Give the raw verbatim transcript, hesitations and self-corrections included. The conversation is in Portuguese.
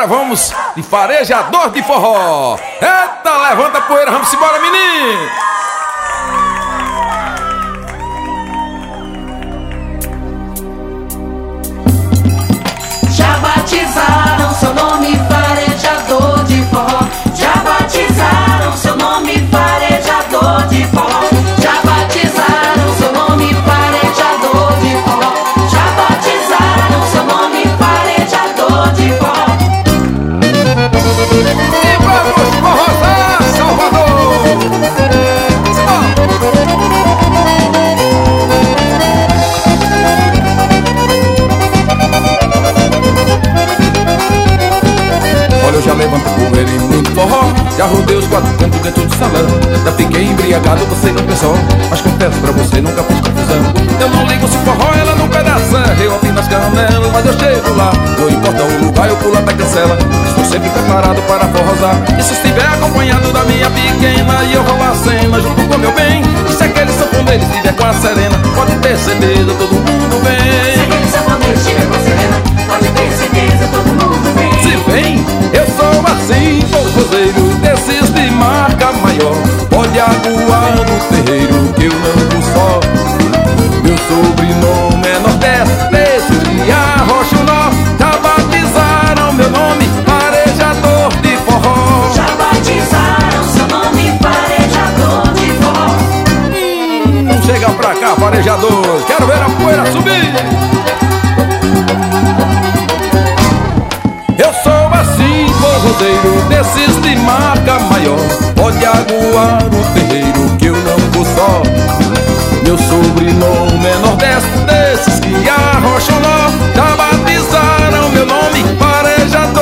agora vamos de farejador de forró. Eita, levanta a poeira, vamos embora, menino. Já batizaram seu nome, farejador de forró. Já batizaram seu nome, farejador de forró. Já batizaram seu nome, farejador de forró. Já batizaram seu nome, farejador de forró. E vamos forrosar, Salvador. Olha, eu já levanto poeira e muito forró. Já rodei os quatro cantos dentro do salão. Já fiquei embriagado, você não pensou. Mas confesso pra você, nunca fiz confusão. Eu não ligo se forró ela no pedaço. Eu ouvi nas canelas, mas eu chego lá. Não importa o lugar, eu pulo até cancela. Estou sempre preparado para forrosar. E se estiver acompanhado da minha pequena, e eu roubo a cena junto com meu bem. E se aquele sanfoneiro estiver com a serena, pode ter certeza, todo mundo vem. Se aquele sanfoneiro estiver com a serena, pode ter certeza, todo mundo vem. Se vem, eu sou assim, forrozeiro desses de marca maior. Pode aguar no terreiro que eu não vou só. Meu sobrenome é Nordeste, de arrocha o nó. Já batizaram meu nome, farejador de forró. Já batizaram seu nome, farejador de forró. Hum, chega pra cá, farejador, quero ver a poeira subir. Eu sou assim, forrozeiro desses de marca maior. Pode aguar o terreiro que eu não vou só. Meu sobrenome é Nordeste, desses que arrocham nó. Já batizaram meu nome, farejador